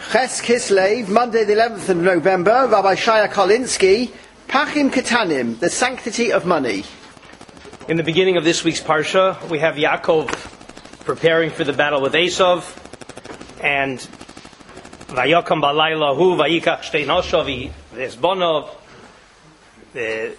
Ches Kislev, Monday the 11th of November, Rabbi Shaya Kolinsky, Pachim Ketanim, the sanctity of money. In the beginning of this week's Parsha, we have Yaakov preparing for the battle with Esav, and Vayakam Balayla Hu, Vayikach Shtei Noshav, there's Bonov, there's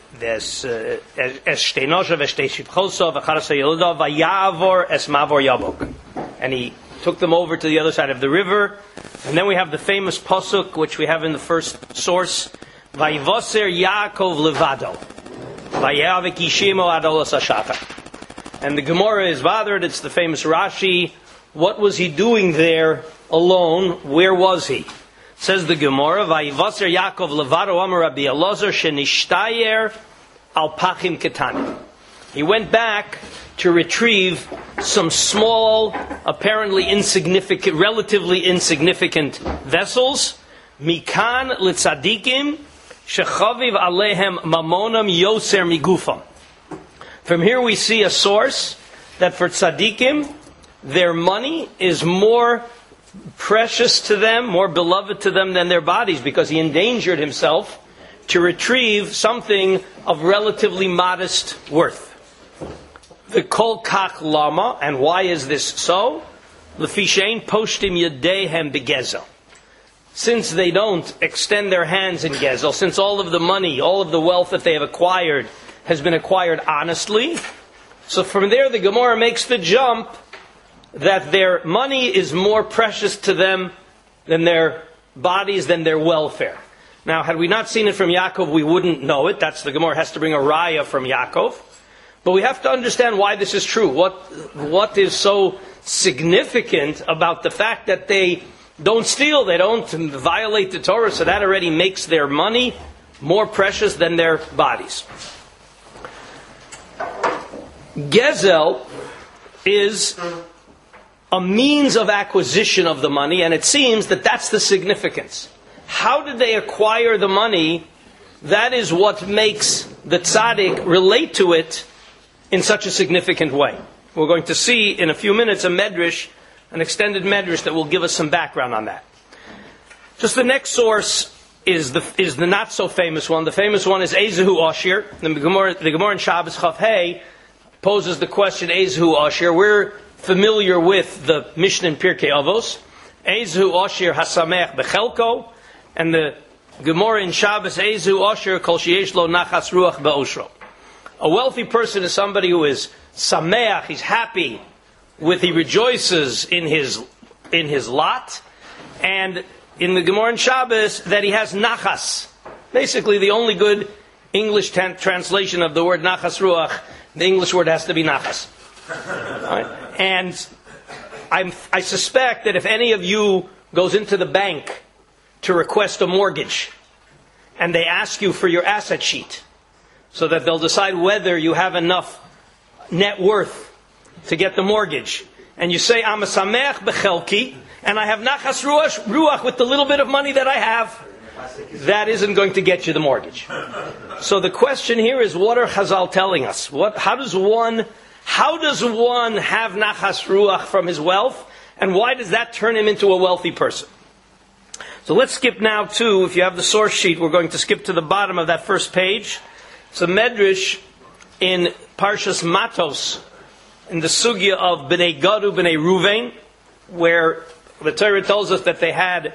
Shtei Noshav, Shtei Shipchosov, Vacharasa Yeludav, Vayavor Es Mavor Yabok. And he took them over to the other side of the river. And then we have the famous pasuk, which we have in the first source, Vayivoser Yaakov Levado, Vayavik Yishimo Adolos Ashata. And the Gemara is bothered. It's the famous Rashi. What was he doing there alone? Where was he? Says the Gemara, Vayivoser Yaakov Levado Amar Rabbi Elazar Shenishtayer Al Pachim Ketanim. He went back to retrieve some small, apparently insignificant, relatively insignificant vessels. Mikan litzadikim shechaviv alehem mamonam yoser migufam. From here we see a source that for tzadikim, their money is more precious to them, more beloved to them than their bodies, because he endangered himself to retrieve something of relatively modest worth. The kol kach lama, and why is this so? Lefishein poshtim yadehem begezel. Since they don't extend their hands in gezel, since all of the money, all of the wealth that they have acquired has been acquired honestly, so from there the Gemara makes the jump that their money is more precious to them than their bodies, than their welfare. Now, had we not seen it from Yaakov, we wouldn't know it. That's the Gemara has to bring a raya from Yaakov. But we have to understand why this is true. What is so significant about the fact that they don't steal, they don't violate the Torah, so that already makes their money more precious than their bodies. Gezel is a means of acquisition of the money, and it seems that that's the significance. How did they acquire the money? That is what makes the tzaddik relate to it in such a significant way. We're going to see in a few minutes a medrash, an extended medrash that will give us some background on that. Just the next source is the not so famous one. The famous one is Ezehu Oshir. The Gemara in Shabbos Chaf Hey poses the question Ezehu Oshir. We're familiar with the Mishnah in Pirkei Avos. Ezehu Oshir Hasamech Bechelko, and the Gemara in Shabbos Ezehu Oshir Kol Sheyesh Lo Nachas Ruach Be'oshro. A wealthy person is somebody who is sameach, he's happy he rejoices in his lot, and in the Gemara in Shabbos that he has nachas. Basically, the only good English translation of the word nachas ruach, the English word has to be nachas. Right? And I suspect that if any of you goes into the bank to request a mortgage, and they ask you for your asset sheet, so that they'll decide whether you have enough net worth to get the mortgage. And you say, I'm a sameach bechelki, and I have nachas ruach with the little bit of money that I have. That isn't going to get you the mortgage. So the question here is, what are Chazal telling us? How does one have nachas ruach from his wealth? And why does that turn him into a wealthy person? So let's skip now to, if you have the source sheet, we're going to skip to the bottom of that first page. It's a medrash in Parshas Matos, in the sugya of Bnei Gadu, Bnei Ruvain, where the Torah tells us that they had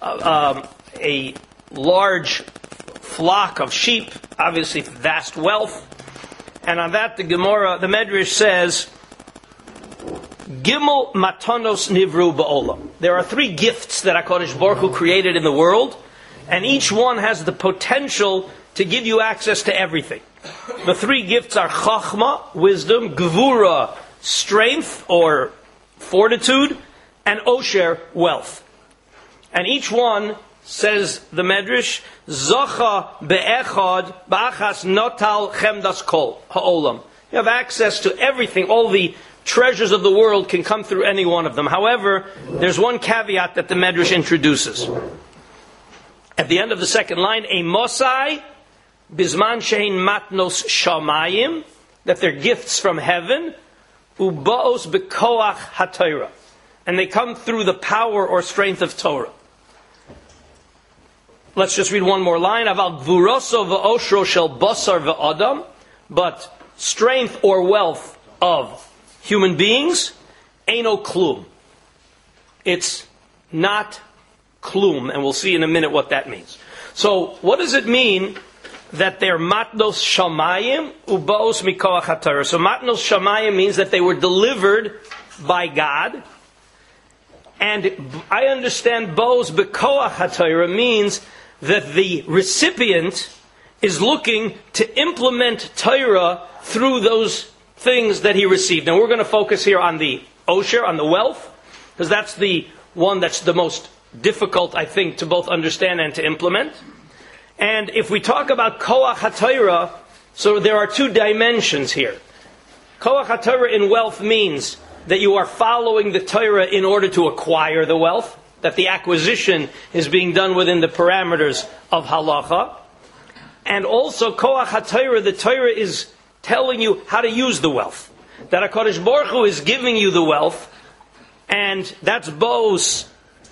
a large flock of sheep, obviously vast wealth, and on that the medrash says, Gimel matanos nivru ba'olam. There are 3 gifts that HaKadosh Baruch Hu created in the world, and each one has the potential to give you access to everything. The 3 gifts are Chachma, wisdom, Gevura, strength or fortitude, and Osher, wealth. And each one, says the Medrash, Zocha be'echad ba'achas notal chemdas kol ha'olam. You have access to everything. All the treasures of the world can come through any one of them. However, there's one caveat that the Medrash introduces. At the end of the second line, a Mosai, Bisman shein matnos shamayim, that they're gifts from heaven, ubaos bekoach haTorah, and they come through the power or strength of Torah. let's just read one more line. Aval gvuroso v'oshro shel basar v'adam, but strength or wealth of human beings, eino klum. It's not klum, and we'll see in a minute what that means. So, what does it mean that they're matnos shamayim ubaos mikoach haTorah? So, matnos shamayim means that they were delivered by God, and I understand boos bikoach haTorah means that the recipient is looking to implement Torah through those things that he received. And we're going to focus here on the osher, on the wealth, because that's the one that's the most difficult, I think, to both understand and to implement. And if we talk about koach haTorah, so there are two dimensions here. Koach haTorah in wealth means that you are following the Torah in order to acquire the wealth, that the acquisition is being done within the parameters of halacha. And also, koach haTorah, the Torah is telling you how to use the wealth. That HaKadosh Baruch Hu is giving you the wealth, and that's both,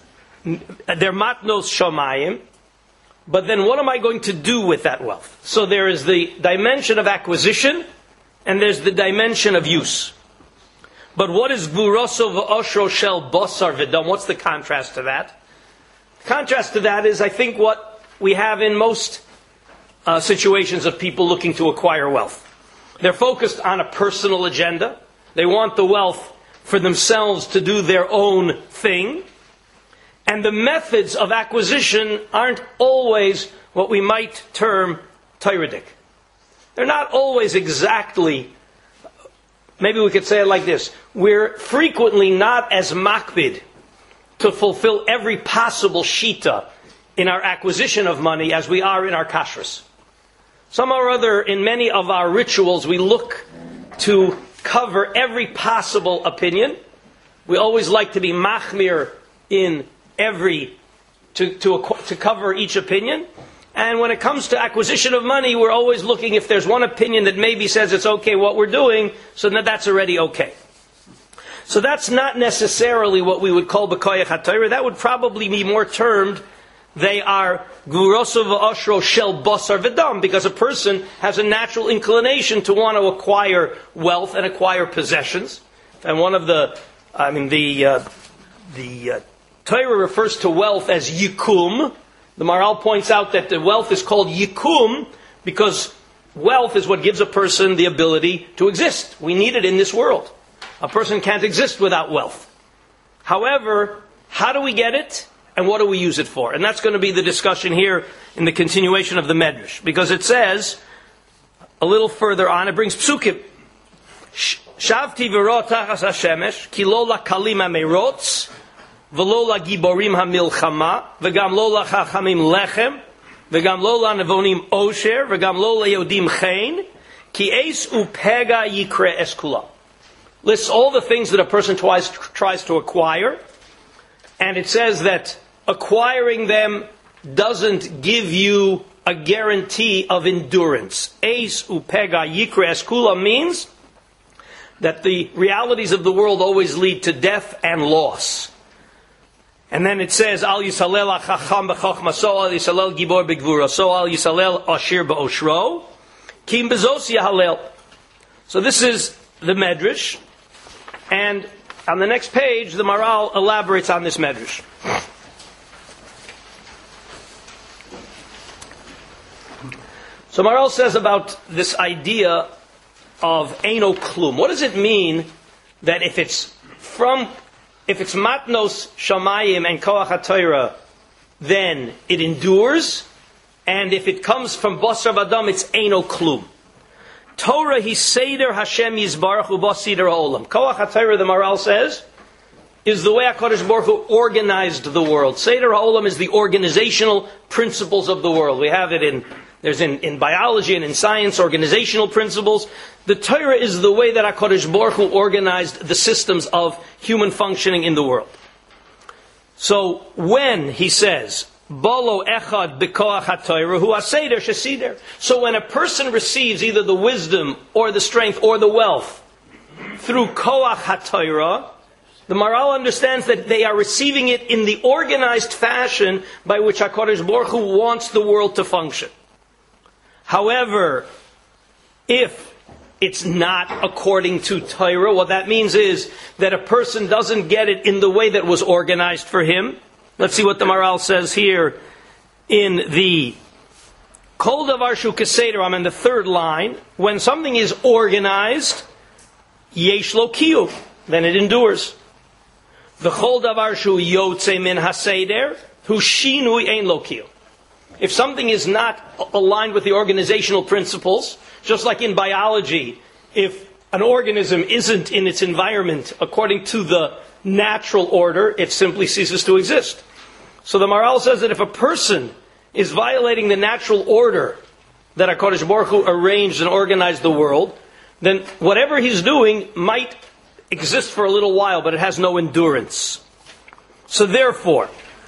they're matnos shamayim, but then what am I going to do with that wealth? So there is the dimension of acquisition, and there's the dimension of use. But what is gvuroso v'oshro shel basar v'dam? What's the contrast to that? The contrast to that is, I think, what we have in most situations of people looking to acquire wealth. They're focused on a personal agenda. They want the wealth for themselves to do their own thing. And the methods of acquisition aren't always what we might term Torahic. They're not always exactly, maybe we could say it like this: we're frequently not as makbid to fulfill every possible shita in our acquisition of money as we are in our kashrus. Some or other, in many of our rituals, we look to cover every possible opinion. We always like to be machmir in every, to cover each opinion. And when it comes to acquisition of money, we're always looking if there's one opinion that maybe says it's okay what we're doing, so that's already okay. So that's not necessarily what we would call b'koyach haTorah. That would probably be more termed, they are gvuroso v'oshro shel basar v'dam, because a person has a natural inclination to want to acquire wealth and acquire possessions. And one of the Torah refers to wealth as yikum. The Maharal points out that the wealth is called yikum because wealth is what gives a person the ability to exist. We need it in this world. A person can't exist without wealth. However, how do we get it? And what do we use it for? And that's going to be the discussion here in the continuation of the Medrash. Because it says, a little further on, it brings psukim. Shavti v'ro tachas hashemesh, ki lo lakalim hamerotz, v'lo lagiborim hamilchama, v'gam lo lachachamim lechem, v'gam lo lanevonim osher, v'gam lo layodim chen, ki eis upega yikre eskula. Lists all the things that a person tries to acquire. And it says that acquiring them doesn't give you a guarantee of endurance. Eis upega yikre eskula means that the realities of the world always lead to death and loss. And then it says, Al Yishalel Achacham b'chochmaso, Al Yishalel Gibor b'gvuraso, Al Yishalel Ashir b'oshro, Kim b'zos Yahalel. So this is the Medrash. And on the next page, the Maharal elaborates on this Medrash. So Maharal says about this idea of Eino Klum. What does it mean that if it's Matnos Shamayim and Koach HaTorah, then it endures, and if it comes from Basar V'Adam, it's Eino Klum. Torah hi Seder Hashem Yizbarach U'Ba Seder HaOlam. Koach HaTorah, the Maharal says, is the way HaKadosh Baruch Hu organized the world. Seder HaOlam is the organizational principles of the world. We have it in biology and in science, organizational principles. The Torah is the way that HaKadosh Baruch Hu organized the systems of human functioning in the world. So when he says, Bolo echad b'koach haTorah hu aseder shesider. So when a person receives either the wisdom or the strength or the wealth through koach haTorah, The Maharal understands that they are receiving it in the organized fashion by which HaKadosh Baruch Hu wants the world to function. However, if it's not according to Torah, what that means is that a person doesn't get it in the way that was organized for him. Let's see what the Maharal says here in the Kol Davar Shu Keseder. I'm in the third line. When something is organized, Yesh Lo Kiyuv, then it endures. The Chol Davar Shu Yotze Min HaSeder, Hu Shinui Ein Lo Kiyuv. If something is not aligned with the organizational principles, just like in biology, if an organism isn't in its environment according to the natural order, it simply ceases to exist. So the Maharal says that if a person is violating the natural order that HaKadosh Baruch Hu arranged and organized the world, then whatever he's doing might exist for a little while, but it has no endurance. So therefore,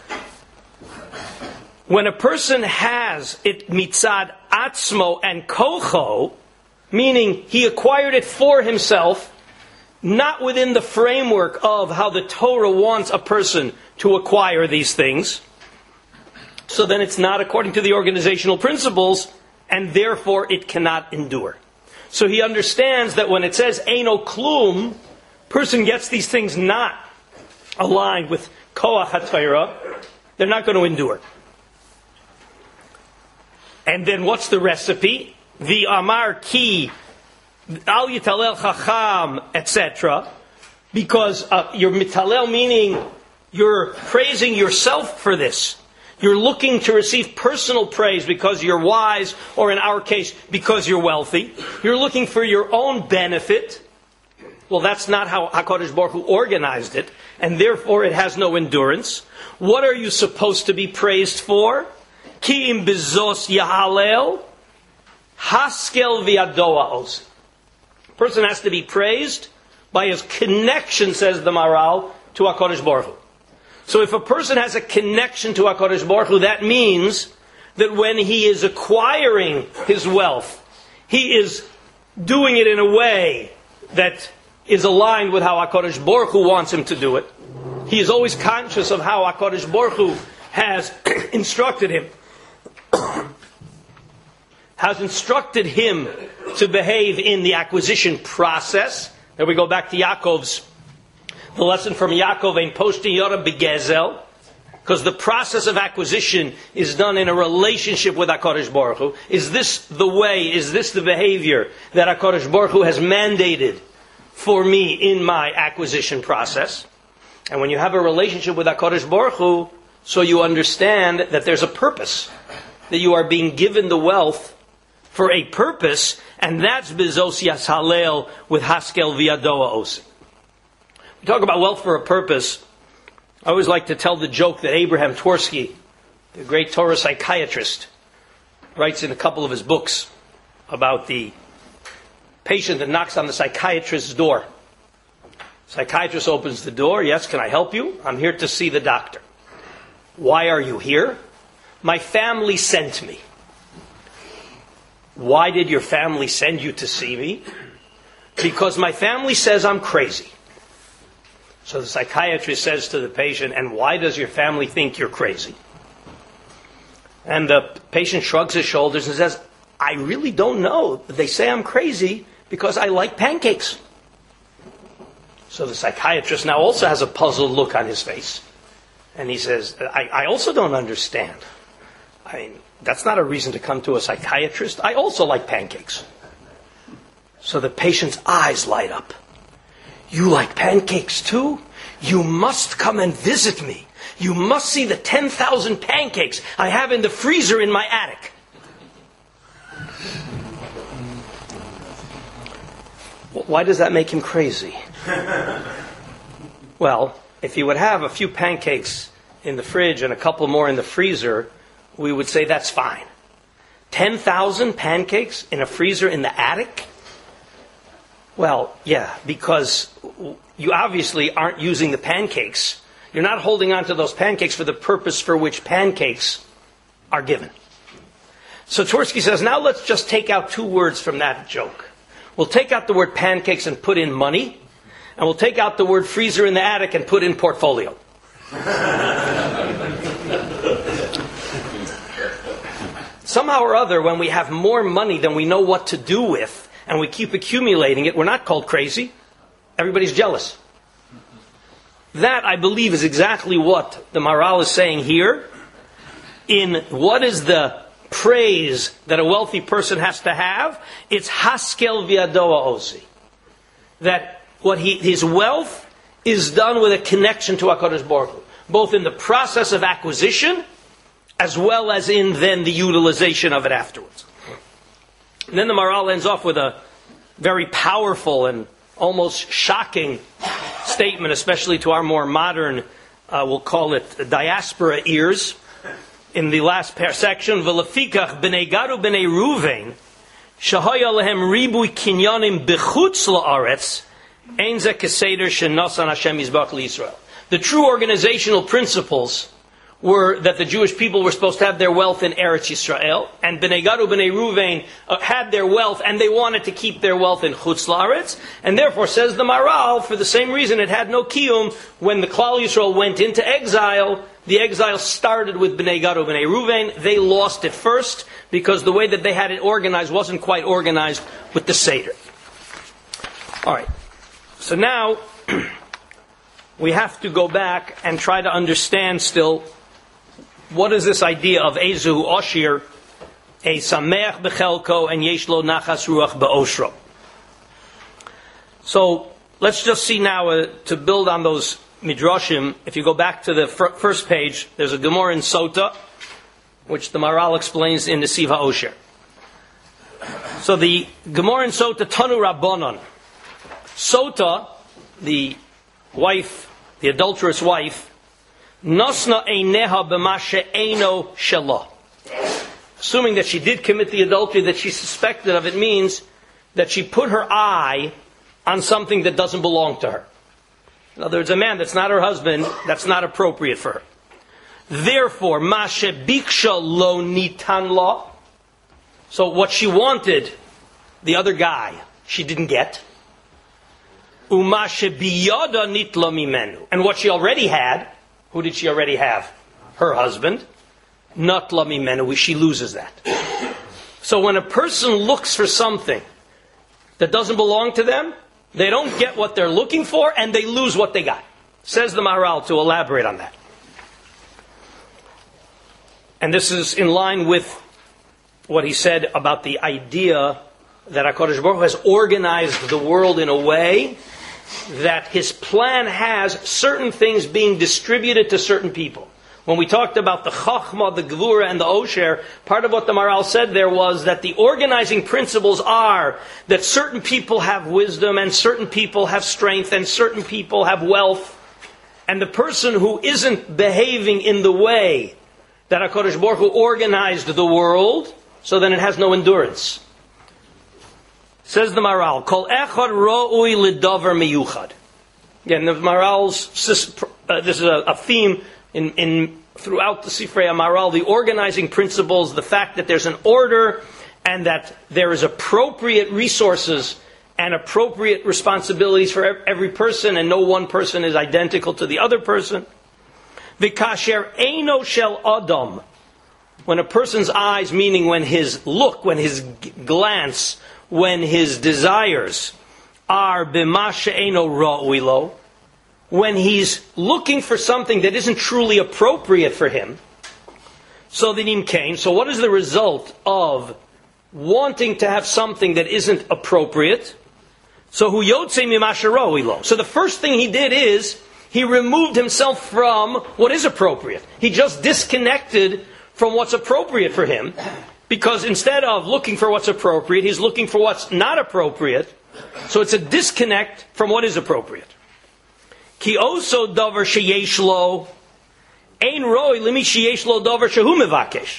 when a person has it mitzad atzmo and kocho, meaning he acquired it for himself, not within the framework of how the Torah wants a person to acquire these things, so then it's not according to the organizational principles, and therefore it cannot endure. So he understands that when it says Eino Klum, person gets these things not aligned with Koach HaTorah, they're not going to endure. And then what's the recipe? The Amar Ki, Al Yitalel Chacham, etc. Because you're mitalel, meaning you're praising yourself for this. You're looking to receive personal praise because you're wise, or in our case, because you're wealthy. You're looking for your own benefit. Well, that's not how HaKadosh Baruch Hu organized it, and therefore it has no endurance. What are you supposed to be praised for? Ki im bezos yahalel, haskel v'yadoa oz. A person has to be praised by his connection, says the Maharal, to HaKadosh Baruch Hu. So if a person has a connection to HaKadosh Baruch Hu, that means that when he is acquiring his wealth, he is doing it in a way that is aligned with how HaKadosh Baruch Hu wants him to do it. He is always conscious of how HaKadosh Baruch Hu has instructed him. Has instructed him to behave in the acquisition process. There we go back to Yaakov's, the lesson from Yaakov, Ein Poshti Yoram Begezel, because the process of acquisition is done in a relationship with HaKadosh Baruch Hu. Is this the way, is this the behavior that HaKadosh Baruch Hu has mandated for me in my acquisition process? And when you have a relationship with HaKadosh Baruch Hu, so you understand that there's a purpose, that you are being given the wealth for a purpose, and that's Bezos Yas Halel with Haskel V'Yadoa Osi. We talk about wealth for a purpose. I always like to tell the joke that Abraham Tversky, the great Torah psychiatrist, writes in a couple of his books about the patient that knocks on the psychiatrist's door. Psychiatrist opens the door. Yes, can I help you? I'm here to see the doctor. Why are you here? My family sent me. Why did your family send you to see me? Because my family says I'm crazy. So the psychiatrist says to the patient, and why does your family think you're crazy? And the patient shrugs his shoulders and says, I really don't know. They say I'm crazy because I like pancakes. So the psychiatrist now also has a puzzled look on his face. And he says, I also don't understand. I mean, that's not a reason to come to a psychiatrist. I also like pancakes. So the patient's eyes light up. You like pancakes too? You must come and visit me. You must see the 10,000 pancakes I have in the freezer in my attic. Why does that make him crazy? Well, if he would have a few pancakes in the fridge and a couple more in the freezer, we would say that's fine. 10,000 pancakes in a freezer in the attic? Well, yeah, because you obviously aren't using the pancakes. You're not holding on to those pancakes for the purpose for which pancakes are given. So Tversky says, now let's just take out two words from that joke. We'll take out the word pancakes and put in money, and we'll take out the word freezer in the attic and put in portfolio. Somehow or other, when we have more money than we know what to do with, and we keep accumulating it, we're not called crazy. Everybody's jealous. That, I believe, is exactly what the Maharal is saying here. In what is the praise that a wealthy person has to have? It's haskel v'adoa osi. That his wealth is done with a connection to HaKadosh Baruch Hu, both in the process of acquisition as well as in then the utilization of it afterwards. And then the Maharal ends off with a very powerful and almost shocking statement, especially to our more modern, we'll call it diaspora ears. In the last section, V'lefikach b'nei Gadu b'nei Ruvain, shahaya lehem ribui kinyanim b'chutz la'aretz, ein ze keseder shenasan Hashem yizbach l'Yisrael. The true organizational principles were that the Jewish people were supposed to have their wealth in Eretz Yisrael, and Bnei Gadu, Bnei Ruvain had their wealth, and they wanted to keep their wealth in Chutz La'aretz, and therefore, says the Maharal, for the same reason it had no kiyum, when the Klal Yisrael went into exile, the exile started with Bnei Gadu, Bnei Ruvain. They lost it first, because the way that they had it organized wasn't quite organized with the Seder. Alright, so now, we have to go back and try to understand still what is this idea of Ezu Oshir, a Sameach Bechelko, and Yeshlo Nachas Ruach Be'oshro. So let's just see now to build on those midrashim. If you go back to the first page, there's a Gemara in Sota, which the Maharal explains in the Siv HaOsher. So the Gemara in Sota, Tanu Rabbanon. Sota, the wife, the adulterous wife, Nosna eineha b'mashe eino shelo. Assuming that she did commit the adultery that she suspected of, it means that she put her eye on something that doesn't belong to her. In other words, a man that's not her husband, that's not appropriate for her. Therefore, mashe biksha lo nitan lo. So what she wanted, the other guy, she didn't get. Umashe biyada nitla mimenu. And what she already had, who did she already have? Her husband. Natla mimenu. She loses that. So when a person looks for something that doesn't belong to them, they don't get what they're looking for, and they lose what they got. Says the Maharal to elaborate on that. And this is in line with what he said about the idea that HaKadosh Baruch Hu has organized the world in a way that his plan has certain things being distributed to certain people. When we talked about the Chachma, the Gvura, and the Osher, part of what the Maharal said there was that the organizing principles are that certain people have wisdom, and certain people have strength, and certain people have wealth. And the person who isn't behaving in the way that HaKadosh Baruch Hu organized the world, so then it has no endurance. Says the Maharal, Kol echad ro'ui lidavar miyuchad. Again, the Maharal's, this is a theme in throughout the Sifrei Maharal, the organizing principles, the fact that there's an order, and that there is appropriate resources and appropriate responsibilities for every person, and no one person is identical to the other person. V'kasher eino shel adam. When a person's eyes, meaning when his look, when his glance, when his desires are b'ma she'eino ra'ui lo, when he's looking for something that isn't truly appropriate for him, so the nim came. So what is the result of wanting to have something that isn't appropriate? So hu yotze mima she'ra'ui lo. So the first thing he did is he removed himself from what is appropriate. He just disconnected from what's appropriate for him, because instead of looking for what's appropriate, he's looking for what's not appropriate. So it's a disconnect from what is appropriate. Ki oso davar sheyesh lo ein roi limi sheyesh lo davar shehu mevakesh.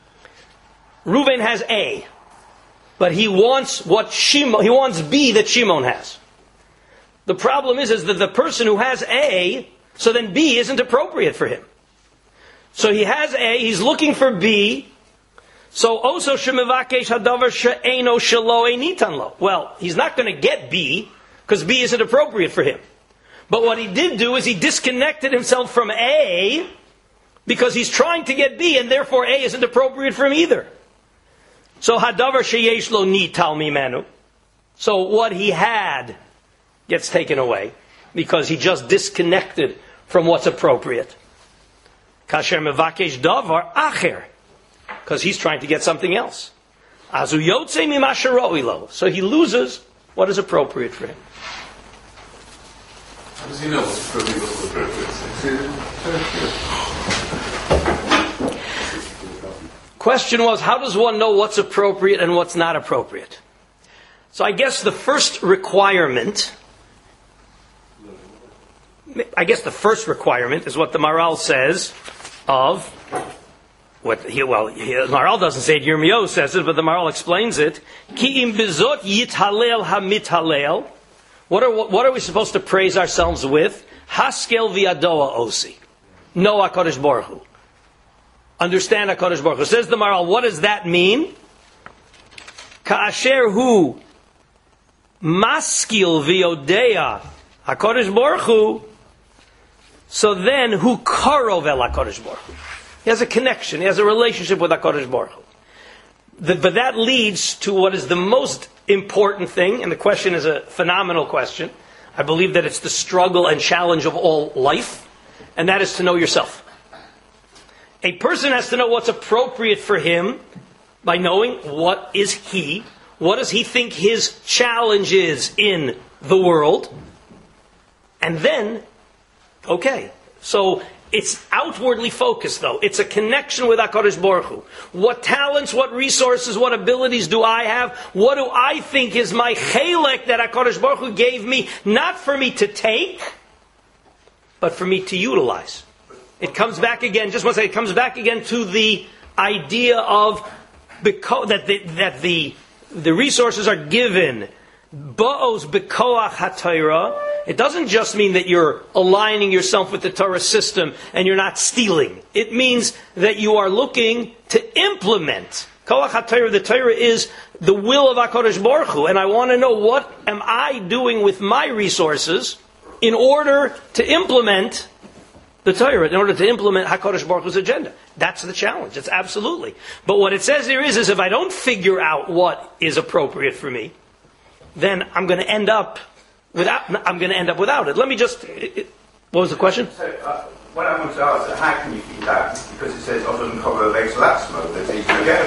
Reuven has A, but he wants he wants B that Shimon has. The problem is that the person who has A, so then B isn't appropriate for him. So he has A, he's looking for B. So also shemevakesh hadavar she'eino shelo einitan lo. Well, he's not going to get B, because B isn't appropriate for him. But what he did do is he disconnected himself from A because he's trying to get B, and therefore A isn't appropriate for him either. So hadavar sheyesh lo nital mimenu. So what he had gets taken away because he just disconnected from what's appropriate. Kasher mevakesh davar acher, because he's trying to get something else. Azu yotze mimasher ro'ilo. So he loses what is appropriate for him. How does he know what's appropriate, what's appropriate? Question was, how does one know what's appropriate and what's not appropriate? So I guess the first requirement is what the Maral says of Maral doesn't say it, Yirmiyahu says it, but the Maral explains it. Ki im bizot yithalel hamithalel. What are we supposed to praise ourselves with? Haskel v'adoa osi. Know HaKadosh Baruch Hu. Understand HaKadosh Baruch Hu. Says the Maral, what does that mean? Ka'asher hu maskil v'yodea HaKadosh Baruch Hu. So then, hu karov el HaKadosh Baruch Hu. He has a connection. He has a relationship with HaKadosh Baruch Hu. But that leads to what is the most important thing, and the question is a phenomenal question. I believe that it's the struggle and challenge of all life, and that is to know yourself. A person has to know what's appropriate for him by knowing what is he, what does he think his challenge is in the world, and then, okay, so it's outwardly focused, though. It's a connection with HaKadosh Baruch Hu. What talents, what resources, what abilities do I have? What do I think is my chelek that HaKadosh Baruch Hu gave me, not for me to take, but for me to utilize? It comes back again, just want to say, it comes back again to the idea of that the resources are given. Ba'os bekoach haTorah. It doesn't just mean that you're aligning yourself with the Torah system and you're not stealing. It means that you are looking to implement. Koach HaTorah, the Torah is the will of HaKadosh Baruch Hu, and I want to know what am I doing with my resources in order to implement the Torah, in order to implement HaKadosh Baruch Hu's agenda. That's the challenge. It's absolutely. But what it says here is if I don't figure out what is appropriate for me, then I'm going to end up without it. Let me just... what was the question? So, what I want to ask is, how can you do that? Because it says, often cover makes that smoke, that you can get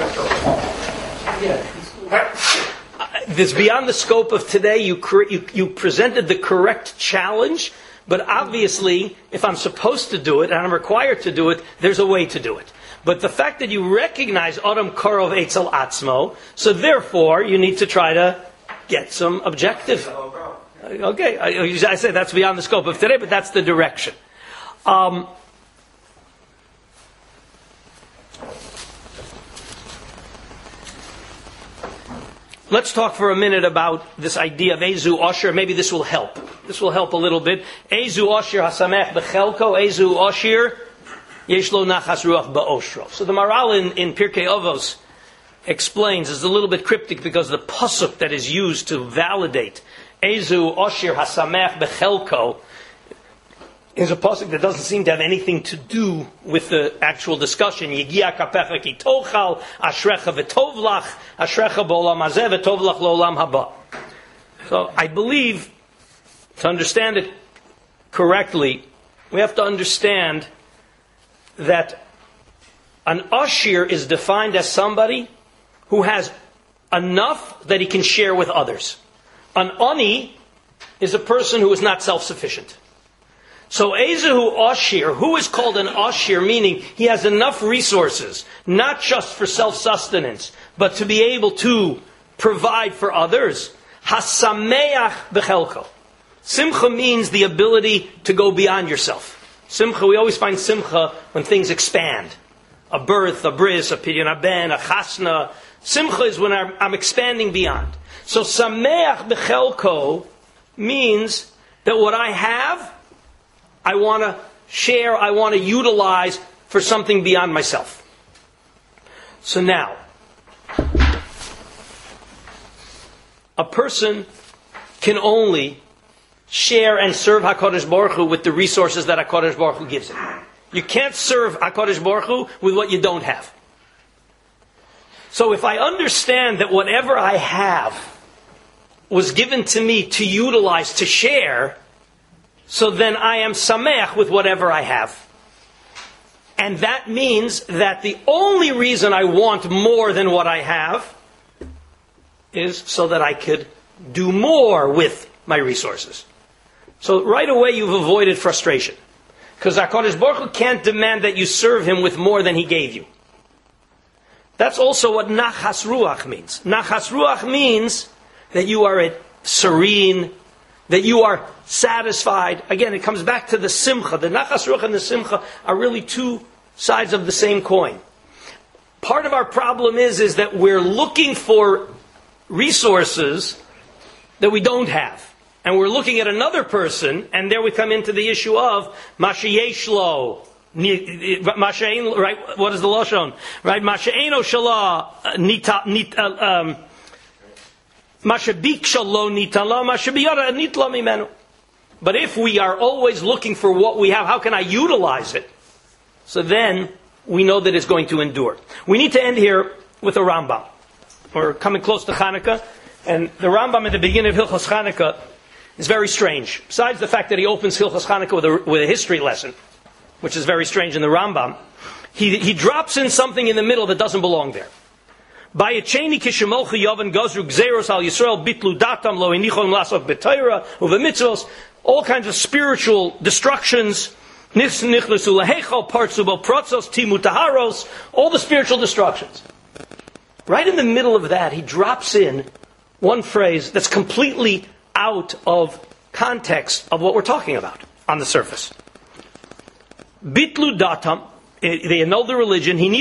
it. This beyond the scope of today. You presented the correct challenge, but obviously, if I'm supposed to do it, and I'm required to do it, there's a way to do it. But the fact that you recognize Adam Karov Eitzel Atzmo, so therefore, you need to try to get some objective. Okay, I say that's beyond the scope of today, but that's the direction. Let's talk for a minute about this idea of Ezu Osher. Maybe this will help. This will help a little bit. Ezu Osher hasamech bechelko, Ezu Osher yeshlo nachas ruach ba'oshro. So the Maral in Pirkei Avos explains, is a little bit cryptic because the pasuk that is used to validate Ezu Osher hasamech bechelko is a pasuk that doesn't seem to have anything to do with the actual discussion. Yigia kapecha ki tochal, ashrecha v'tovlach, ashrecha b'olam hazeh v'tovlach l'olam haba. So I believe, to understand it correctly, we have to understand that an Ashir is defined as somebody who has enough that he can share with others. An Ani is a person who is not self-sufficient. So Ezehu Ashir, who is called an Ashir, meaning he has enough resources, not just for self-sustenance, but to be able to provide for others. Hasameach bechelko. Simcha means the ability to go beyond yourself. Simcha, we always find simcha when things expand. A birth, a bris, a pidyon haben, a chasna. Simcha is when I'm expanding beyond. So sameach bechelko means that what I have, I want to share, I want to utilize for something beyond myself. So now, a person can only share and serve HaKadosh Baruch Hu with the resources that HaKadosh Baruch Hu gives him. You can't serve HaKadosh Baruch Hu with what you don't have. So if I understand that whatever I have was given to me to utilize, to share, so then I am sameach with whatever I have. And that means that the only reason I want more than what I have is so that I could do more with my resources. So right away you've avoided frustration. Because HaKadosh Baruch Hu can't demand that you serve Him with more than He gave you. That's also what Nachas Ruach means. Nachas Ruach means that you are serene, that you are satisfied. Again, it comes back to the Simcha. The Nachas Ruach and the Simcha are really two sides of the same coin. Part of our problem is that we're looking for resources that we don't have. And we're looking at another person, and there we come into the issue of Mashayeshlo. Right? What is the Lashon? Right? Mashaeno Shala Mashabik Shalo Nitala Mashabiyara Nitla Mimenu. But if we are always looking for what we have, how can I utilize it? So then we know that it's going to endure. We need to end here with a Rambam. We're coming close to Hanukkah, and the Rambam at the beginning of Hilchos Hanukkah is very strange. Besides the fact that he opens Hilchos Hanukkah with a history lesson, which is very strange in the Rambam, he drops in something in the middle that doesn't belong there. Bayacheni kishemolcha yavan gazru gzeros al Yisrael bitlu datam lo inichon lasok b'Torah uvemitzvos, all kinds of spiritual destructions. Nichnasu lahechal partzubo protzos timu taharos, all the spiritual destructions. Right in the middle of that, he drops in one phrase that's completely out of context of what we're talking about on the surface. Bitlu datam, they annulled the religion. Didn't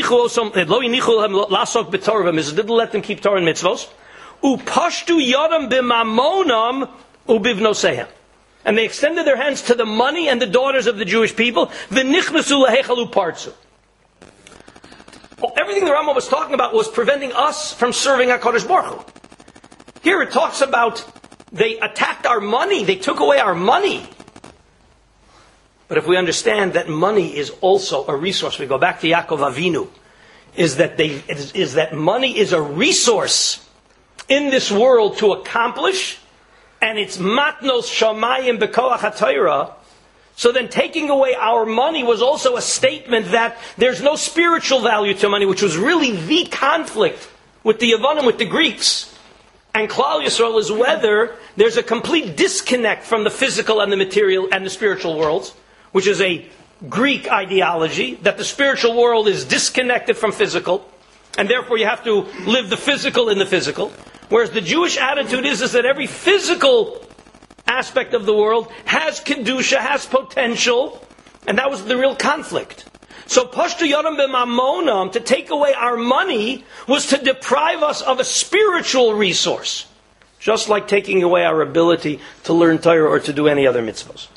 let them keep Torah and mitzvos. Upashtu yadam b'mamonam ubivnosehem, and they extended their hands to the money and the daughters of the Jewish people. V'nichnasu lahechalu partzu. Everything the Rambam was talking about was preventing us from serving HaKadosh Baruch Hu. Here it talks about they attacked our money, they took away our money. But if we understand that money is also a resource, we go back to Yaakov Avinu, is that money is a resource in this world to accomplish, and it's matnos shamayim bekoach haTorah. So then taking away our money was also a statement that there's no spiritual value to money, which was really the conflict with the Yavanim, with the Greeks. And Klal Yisrael is whether there's a complete disconnect from the physical and the material and the spiritual worlds, which is a Greek ideology, that the spiritual world is disconnected from physical, and therefore you have to live the physical in the physical. Whereas the Jewish attitude is that every physical aspect of the world has kedusha, has potential, and that was the real conflict. So pashtu yadam b'mamonam, to take away our money, was to deprive us of a spiritual resource, just like taking away our ability to learn Torah or to do any other mitzvahs.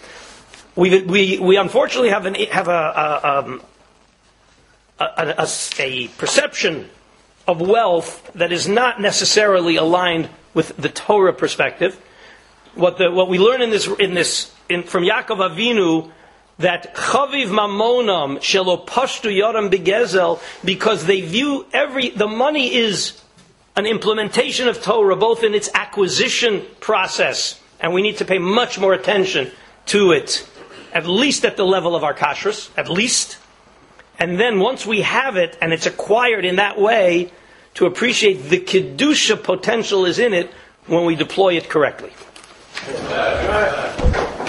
We unfortunately have a perception of wealth that is not necessarily aligned with the Torah perspective. What we learn from Yaakov Avinu, that chaviv mamonam shelo pashtu yadam begezel, because they view the money is an implementation of Torah, both in its acquisition process, and we need to pay much more attention to it, at least at the level of our kashrus, at least. And then once we have it, and it's acquired in that way, to appreciate the kedusha potential is in it when we deploy it correctly.